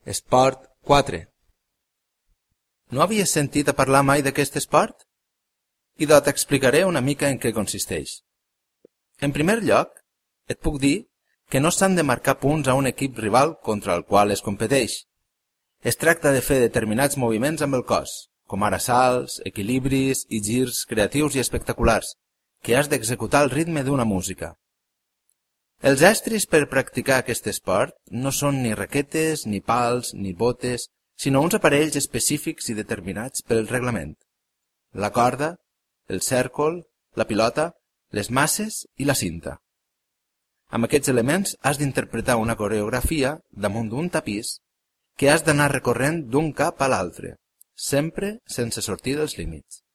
Esport 4. No havies sentit a parlar mai d'aquest esport? Idò t'explicaré una mica en què consisteix. En primer lloc, et puc dir que no s'han de marcar punts a un equip rival contra el qual es competeix. Es tracta de fer determinats moviments amb el cos, com ara salts, equilibris i girs creatius i espectaculars, que has d'executar al ritme d'una música. Els estris per practicar aquest esport no són ni raquetes, ni pals, ni botes, sinó uns aparells específics i determinats pel reglament. La corda, el cèrcol, la pilota, les masses i la cinta. Amb aquests elements has d'interpretar una coreografia damunt d'un tapís que has d'anar recorrent d'un cap a l'altre, sempre sense sortir dels límits.